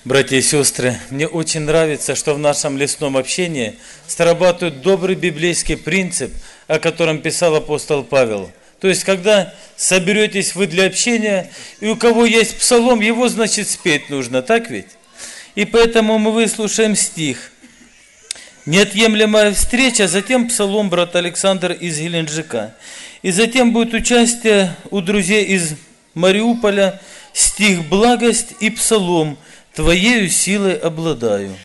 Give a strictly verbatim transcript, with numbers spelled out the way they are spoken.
Братья и сестры, мне очень нравится, что в нашем лесном общении срабатывает добрый библейский принцип, о котором писал апостол Павел. То есть, когда соберетесь вы для общения, и у кого есть псалом, его, значит, спеть нужно, так ведь? И поэтому мы выслушаем стих. Неотъемлемая встреча, затем псалом брат Александр из Геленджика. И затем будет участие у друзей из Мариуполя, стих «Благость» и псалом «Твоею силой обладаю».